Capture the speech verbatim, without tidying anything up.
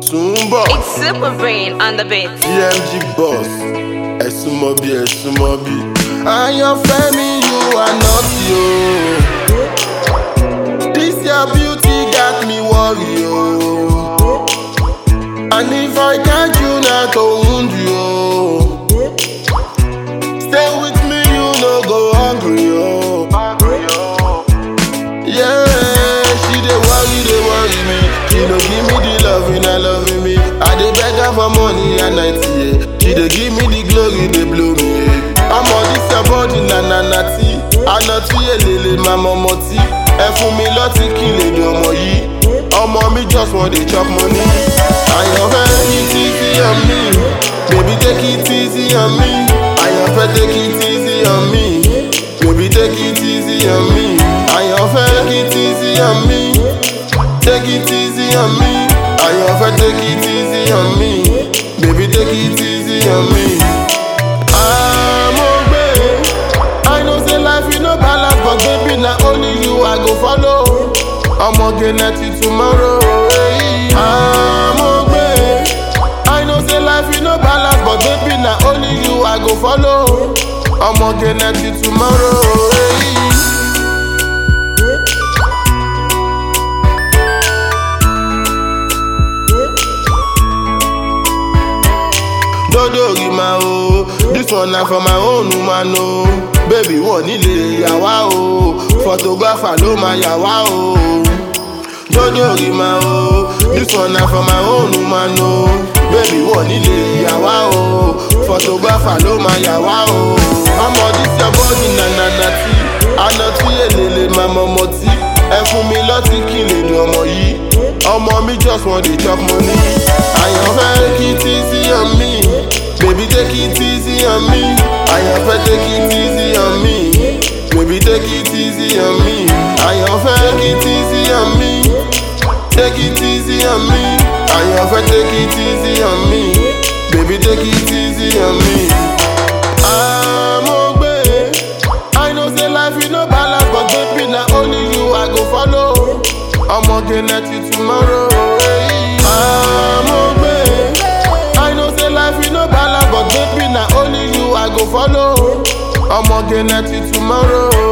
Tumbo. It's Super Brain on the beat. D M G boss. Esumobi, Esumobi. Ayanfe mi, you are not you. This your beauty got me worried, oh. And if I catch you, not to wound you. Stay with me, you no go hungry, oh. Yeah, she dey worry, dey worry me. She don't give me the loving, I loving me. I dey beg her for money and night, yeah. She dey give me the glory, dey blow me, yeah. I'm on this your body, na na na ti. Àná tí èlèlè máa mọ ọmọ tí. Ẹ fún mi lọ́tí kí n lè dùn ọmọ yìí. Ọmọ mi just wan dey chop money. Àyànfẹ́ take it easy on me. Baby take it easy on me. Àyànfẹ́ take it easy on me. Baby take it easy on me. Àyànfẹ́ take it easy on me. Take it easy on me. Àyànfẹ́ take it easy on me. Baby take it easy on me. Amogbe, I know say life you no balance, but baby na only you I go follow. Omoge na till tomorrow. Hey. Amogbe, I know say life you no balance, but baby na only you I go follow. Omoge na till tomorrow. Hey. Dodori ma o, this one na for my own woman o. Baby wọ́n nílé yàwá o, photographer ló ma yàwá o. Dodori ma o, this one na for my own woman o. Baby wọ́n nílé yàwá o, photographer ló ma yàwá o. Ọmọ this your body na na na ti, àná tí èlèlè máa mọ ọmọ tí. Ẹ fún mi lọ́tí kí n lè dùn ọmọ yìí. Ọmọ mi just wan dey chop money. Àyànfẹ́ take it easy on me. Baby take it easy on me. Àyànfẹ́ take it easy on me. Baby take it easy on me. Àyànfẹ́ take it easy on me. Take it easy on me. Àyànfẹ́ take it easy on me. Baby take it easy on me. Amogbe, I know say life you no balance, but baby na only you I go follow. Omoge na till tomorrow. Hey. Amogbe, I know say life you no balance, but baby na only you I go follow. Omoge na till tomorrow.